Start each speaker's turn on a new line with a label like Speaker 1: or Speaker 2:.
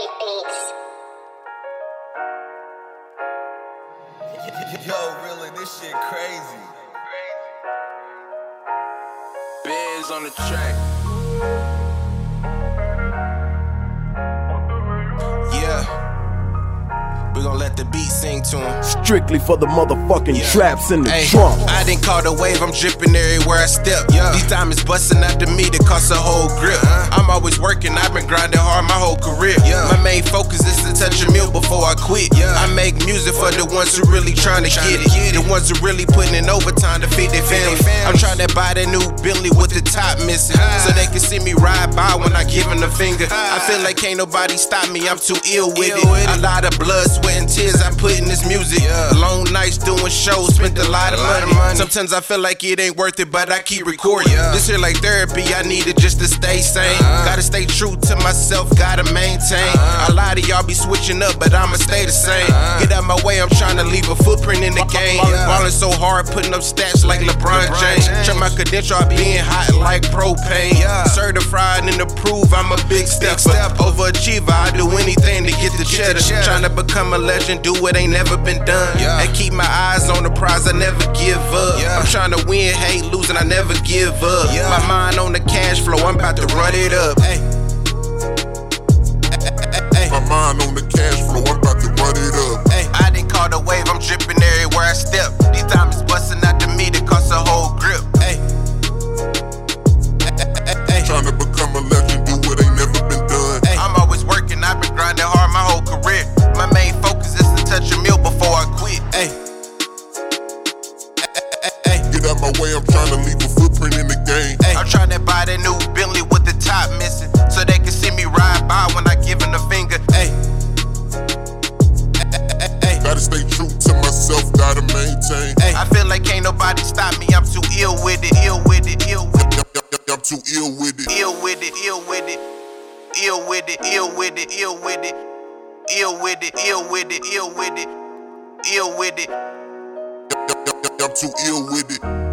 Speaker 1: Yo, really, this shit crazy.
Speaker 2: Biz on the track. Yeah. We gon' let the beat sing to him.
Speaker 3: Strictly for the motherfucking traps in the trunk.
Speaker 2: I didn't call the wave, I'm dripping everywhere I step. These diamonds busting out to me that cost a whole grip. I'm always working, I've been grinding hard my whole career. My main focus is to touch a meal before I quit. I make music for the ones who really trying to get it. The ones who really putting in overtime to feed their family. I'm trying to buy that new Bentley with the top missing, so they can see me ride by when I give them the finger. I feel like can't nobody stop me, I'm too ill with it. A lot of blood, sweat and tears I put in this music. Long nights doing shows, spent a lot of money. Sometimes I feel like it ain't worth it, but I keep recording. This here like therapy, I need it just to stay sane. Gotta stay true to myself, gotta maintain. A lot of y'all be switching up, but I'ma stay the same. Get out my way, I'm trying to leave a footprint in the game. Ballin' so hard, putting up stats like LeBron James. Check my credential, I being hot like propane. Certified and approved, I'm a big stepper. Overachiever, I do anything to get the cheddar. Trying to become a legend, do what ain't never been done. And keep my eyes on the prize, I never give up. I'm trying to win, hate losing, I never give up. My mind on the cash flow, I'm about to run it up.
Speaker 4: My mind on the cash flow, I'm about to run it up.
Speaker 2: I didn't call the wave, I'm dripping everywhere I step. These diamonds busting out to me that cost a whole grip.
Speaker 4: Trying to become a legend, do what ain't never been done.
Speaker 2: I'm always working, I've been grinding hard my whole career. My main focus is to touch a meal before I quit.
Speaker 4: Get out my way, I'm trying to leave a footprint in the game.
Speaker 2: I'm trying to buy that new Bentley with the top missing, so they can see me ride by when I give them the finger.
Speaker 4: Gotta stay true to myself, gotta maintain.
Speaker 2: I feel like can't nobody stop me, I'm too ill with it, ill with it, ill with it.
Speaker 4: I'm too ill with it.
Speaker 2: Ill with it, ill with it. Ill with it, ill with it, ill with it. Ill with it, ill with it, ill with it. Ill with it.
Speaker 4: I'm too ill with it.